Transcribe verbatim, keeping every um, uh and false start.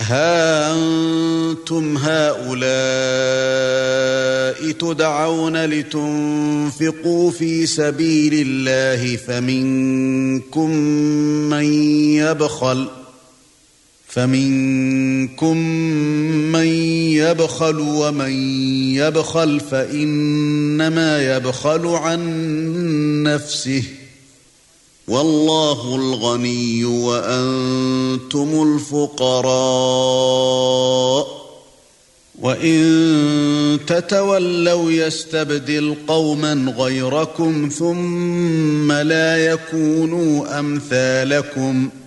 ها أنتم هؤلاء تدعون لتنفقوا في سبيل الله فمنكم من يبخل فمنكم من يبخل ومن يبخل فإنما يبخل عن نفسه والله الغني وأنتم الفقراء وإن تتولوا يستبدل قوما غيركم ثم لا يكونوا أمثالكم